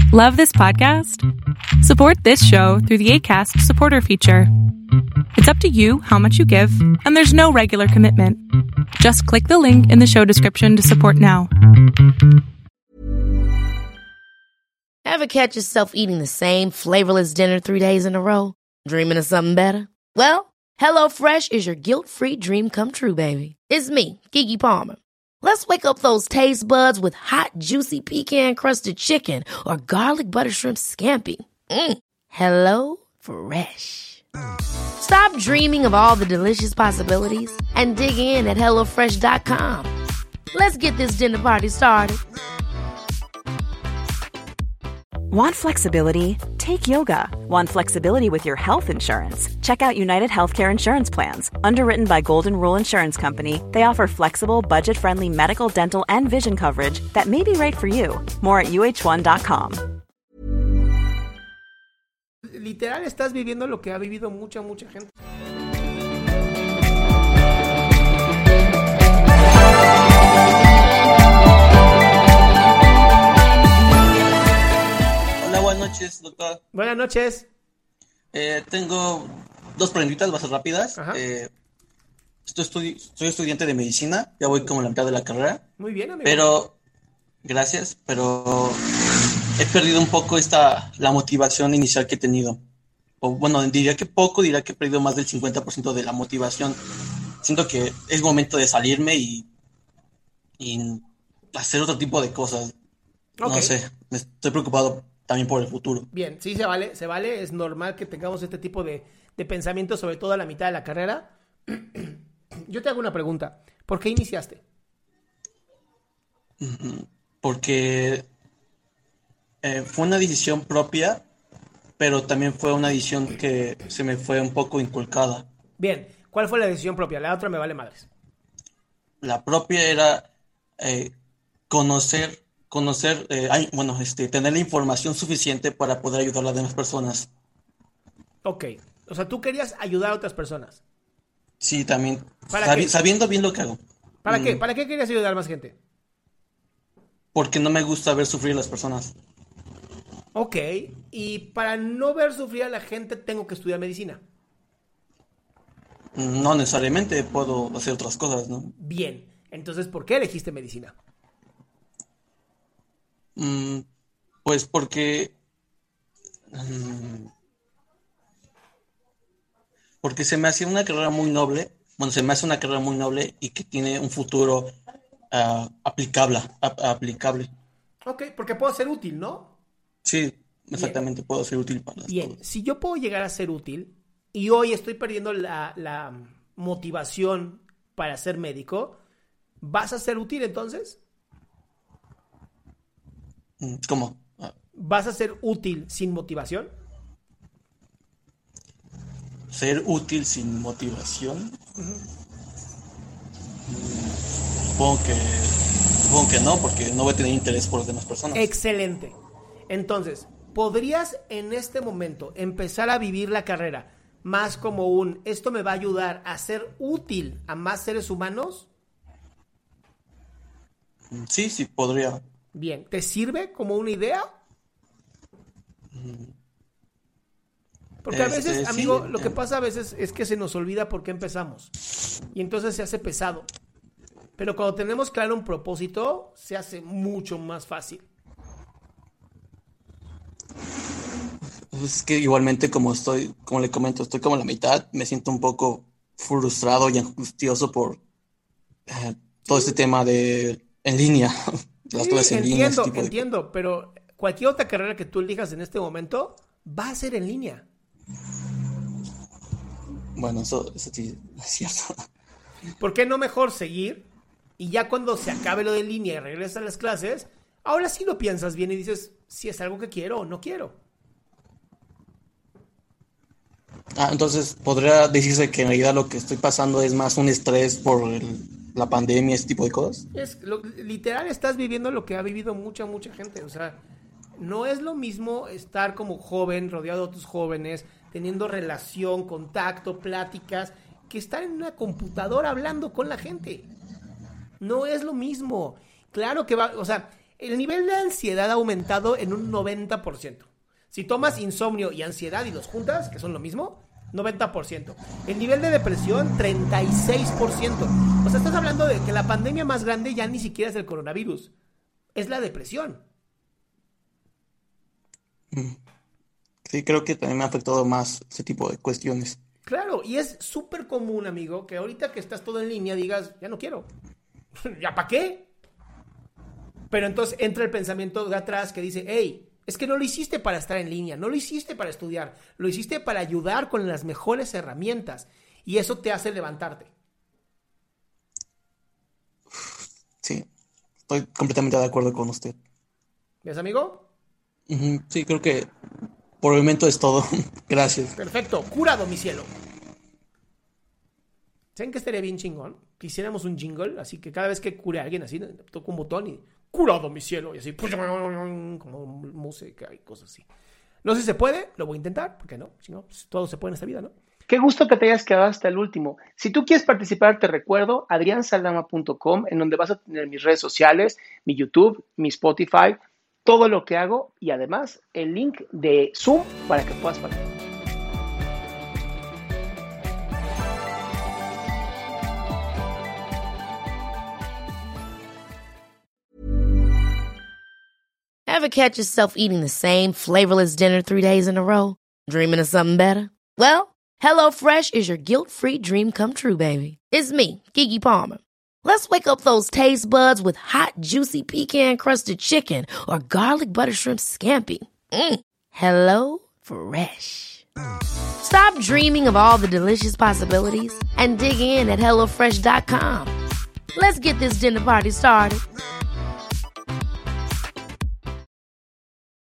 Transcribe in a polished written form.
Love this podcast? Support this show through the Acast supporter feature. It's up to you how much you give, and there's no regular commitment. Just click the link in the show description to support now. Ever catch yourself eating the same flavorless dinner 3 days in a row? Dreaming of something better? Well, HelloFresh is your guilt-free dream come true, baby. It's me, Keke Palmer. Let's wake up those taste buds with hot, juicy pecan-crusted chicken or garlic butter shrimp scampi. Hello Fresh. Stop dreaming of all the delicious possibilities and dig in at HelloFresh.com. Let's get this dinner party started. Want flexibility? Take yoga. Want flexibility with your health insurance? Check out United Healthcare Insurance Plans. Underwritten by Golden Rule Insurance Company, they offer flexible, budget-friendly medical, dental, and vision coverage that may be right for you. More at uh1.com. Literal, estás viviendo lo que ha vivido mucha gente. Buenas noches, doctor. Buenas noches. Tengo dos preguntitas, va a ser rápidas. Soy estudiante de medicina, ya voy como a la mitad de la carrera. Muy bien, amigo. Pero, gracias, pero he perdido un poco la motivación inicial que he tenido. O bueno, diría que he perdido más del 50% de la motivación. Siento que es momento de salirme y hacer otro tipo de cosas. Okay. No sé, me estoy preocupado también por el futuro. Bien, sí, se vale, es normal que tengamos este tipo de pensamientos, sobre todo a la mitad de la carrera. Yo te hago una pregunta, ¿por qué iniciaste? Porque fue una decisión propia, pero también fue una decisión que se me fue un poco inculcada. Bien, ¿cuál fue la decisión propia? La otra me vale madres. La propia era tener la información suficiente para poder ayudar a las demás personas. Ok, o sea, tú querías ayudar a otras personas. Sí, también, ¿Para qué? sabiendo bien lo que hago. ¿Para qué? ¿Para qué querías ayudar a más gente? Porque no me gusta ver sufrir a las personas. Ok, y para no ver sufrir a la gente tengo que estudiar medicina. No necesariamente, puedo hacer otras cosas, ¿no? Bien, entonces, ¿por qué elegiste medicina? Pues porque se me hacía una carrera muy noble. Bueno, se me hace una carrera muy noble y que tiene un futuro aplicable. Ok, porque puedo ser útil, ¿no? Sí, exactamente. Bien. Puedo ser útil para Bien, todos. Si yo puedo llegar a ser útil y hoy estoy perdiendo la motivación para ser médico, ¿vas a ser útil entonces? ¿Cómo? ¿Vas a ser útil sin motivación? ¿Ser útil sin motivación? Supongo que no, porque no voy a tener interés por las demás personas. Excelente. Entonces, ¿podrías en este momento empezar a vivir la carrera más como esto me va a ayudar a ser útil a más seres humanos? Sí, podría. Bien, ¿te sirve como una idea? Porque a veces, amigo, lo que pasa a veces es que se nos olvida por qué empezamos. Y entonces se hace pesado. Pero cuando tenemos claro un propósito, se hace mucho más fácil. Es que igualmente como le comento, estoy como a la mitad, me siento un poco frustrado y angustioso por todo este tema de en línea. Las clases en línea, entiendo, pero cualquier otra carrera que tú elijas en este momento va a ser en línea. Bueno, eso sí es cierto. ¿Por qué no mejor seguir y ya cuando se acabe lo de línea y regresas a las clases, ahora sí lo piensas bien y dices si es algo que quiero o no quiero? Entonces podría decirse que en realidad lo que estoy pasando es más un estrés por la pandemia, ese tipo de cosas. Literal, estás viviendo lo que ha vivido mucha gente. O sea, no es lo mismo estar como joven, rodeado de otros jóvenes, teniendo relación, contacto, pláticas, que estar en una computadora hablando con la gente. No es lo mismo. Claro que va, o sea, El nivel de ansiedad ha aumentado en un 90%. Si tomas insomnio y ansiedad y los juntas, que son lo mismo, 90%. El nivel de depresión, 36%. O sea, estás hablando de que la pandemia más grande ya ni siquiera es el coronavirus. Es la depresión. Sí, creo que también me ha afectado más ese tipo de cuestiones. Claro, y es súper común, amigo, que ahorita que estás todo en línea digas, ya no quiero. ¿Ya para qué? Pero entonces entra el pensamiento de atrás que dice, hey, es que no lo hiciste para estar en línea, no lo hiciste para estudiar, lo hiciste para ayudar con las mejores herramientas y eso te hace levantarte. Sí, estoy completamente de acuerdo con usted. ¿Ves, amigo? Sí, creo que por el momento es todo. Gracias. Perfecto, curado mi cielo. ¿Saben que estaría bien chingón? Que hiciéramos un jingle, así que cada vez que cure a alguien así, toco un botón y curado mi cielo, y así, como música y cosas así. No sé si se puede, lo voy a intentar, porque no, si no, pues todo se puede en esta vida, ¿no? Qué gusto que te hayas quedado hasta el último. Si tú quieres participar, te recuerdo adriansaldama.com, en donde vas a tener mis redes sociales, mi YouTube, mi Spotify, todo lo que hago y además el link de Zoom para que puedas participar. Ever catch yourself eating the same flavorless dinner 3 days in a row? Dreaming of something better? Well, HelloFresh is your guilt-free dream come true, baby. It's me, Keke Palmer. Let's wake up those taste buds with hot, juicy pecan-crusted chicken or garlic butter shrimp scampi. Hello Fresh. Stop dreaming of all the delicious possibilities and dig in at HelloFresh.com. Let's get this dinner party started.